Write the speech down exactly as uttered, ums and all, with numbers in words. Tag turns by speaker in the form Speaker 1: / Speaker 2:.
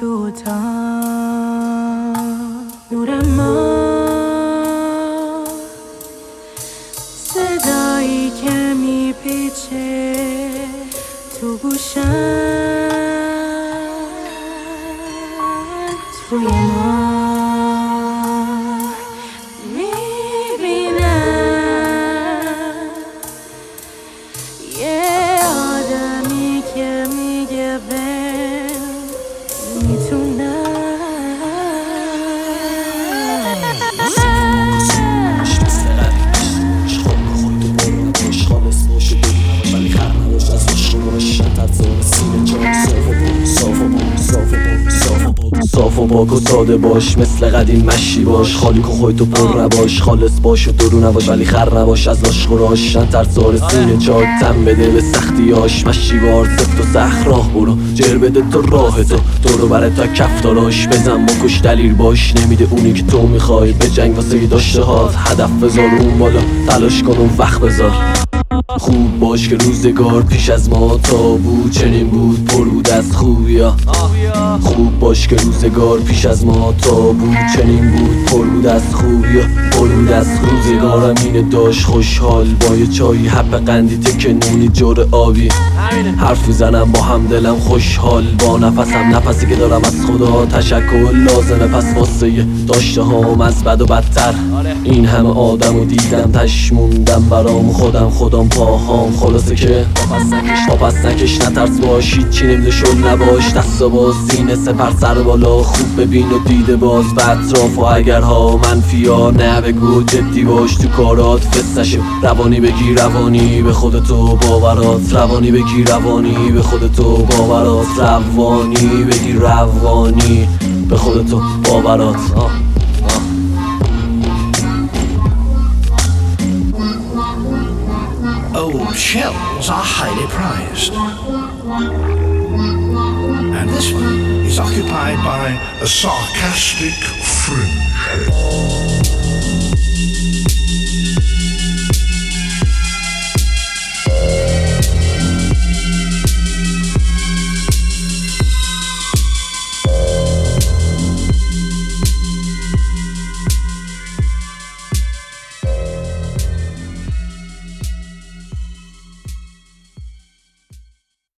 Speaker 1: کوتاه نور ما صدایی که میپیچه تو گوشم توی ما میبینم یه آدمی که میگه بهم میتونم
Speaker 2: صاف و پاک و ساده باش، مثل قدیم مشی باش، خالی که خودتو پر نباش، خالص باش و درو نباش ولی خر نباش، از لاش خوراش نتر سار سینه چاک تم بده به سختیاش، مشی بار سفت و سخت راه برو جر بده تو راه تو تو رو بره تا کفتاراش بزن بکش دلیل باش، نمیده اونی که تو میخوای به جنگ واسه داشته هات، هدف بذار اون بالا تلاش کن اون وقت بذار، خوب باش که روزگار پیش از ما تا بود چنین بود پر بود از خوبیا، خوب باش که روزگار پیش از ما تا بود چنین بود پر بود از خوبیا، پر بود از روزگارم اینه داشت خوشحال با یه چایی حب قندی تک نونی جور آبی، حرف میزنم با هم دلم خوشحال با نفسم، نفسی که دارم از خدا تشکر لازمه پس واسه داشته هام از بد و بدتر، این همه آدم و دیدم تش موندم برام خودم خودم پاهام، خلاصه که پاپس نکش نترس باش هیچی نمیده شل نباش، دستا باز سینه سپر سر بالا خوب ببین و دیده باز به اطراف و اگرها منفی ها نه بگو جدی باش تو کارات فست نشه، روانی بگی روانی به خودتو باورات، روانی بگی روانی به خودتو باورات، روانی بگی روانی به خودتو باورات. آه.
Speaker 3: Old shells are highly prized, and this one is occupied by a sarcastic fringe.